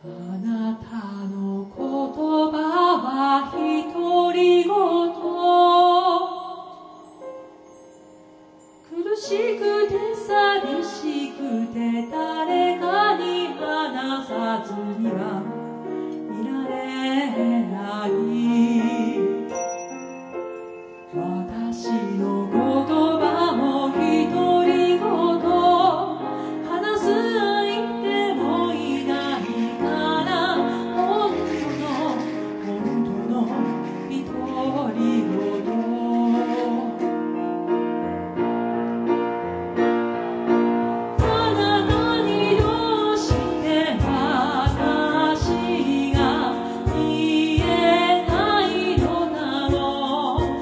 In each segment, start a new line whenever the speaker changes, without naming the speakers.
なたの言葉は独り言、苦しくて寂しくて誰かに話さずにはいられない。私の言葉も独り言、話す相手もいないから本当の独り言。あなたにどうして私が言えないのだろう。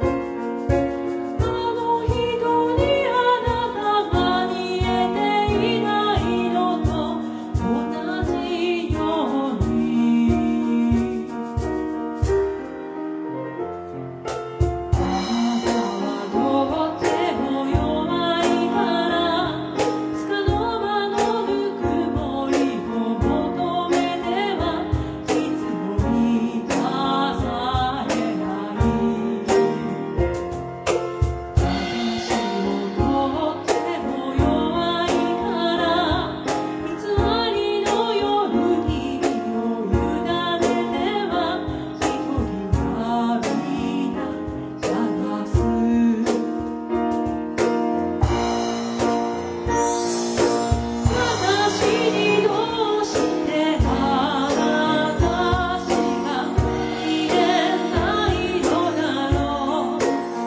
あの人にあなたが見えていないのと同じように、あなたはどうっても弱いからつかの間のぬくもりを求めてはいつも満たされない。私もとっても弱いから偽りの夜日々を委ねては一人涙探す。私にどうしてあなたしか言えないのだろう。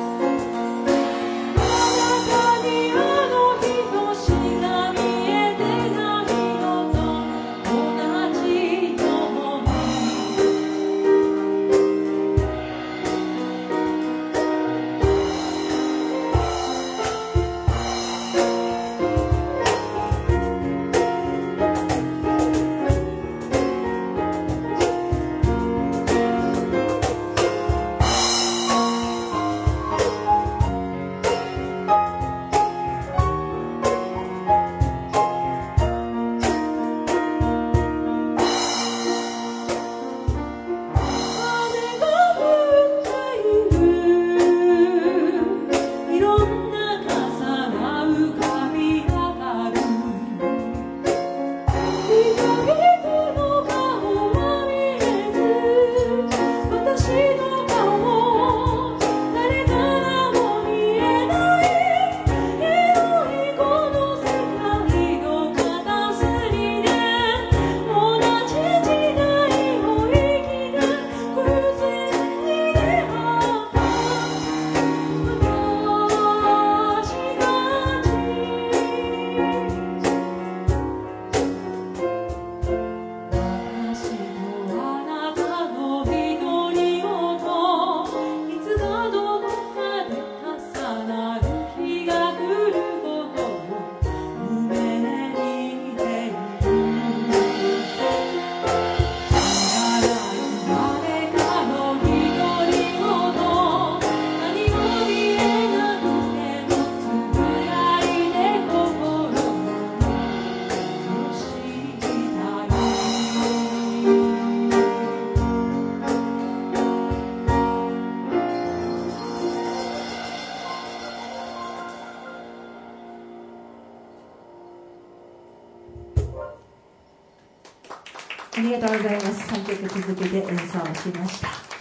あなたにあの人しか見えてないのと同じように。雨が降っている。いろんな傘が浮かび上がる。人々の顔は見えず、私の顔も誰からも見えない。広いこの世界の片隅で同じ時代を生きた偶然に出会った私たち。私とあなたの独り言、いつかどこかで重なる日が来ることを夢見ている。知らない誰かの独り言、何も見えなくてもつぶやいて心を許したい。
ありがとうございます。3曲続けて演奏しました。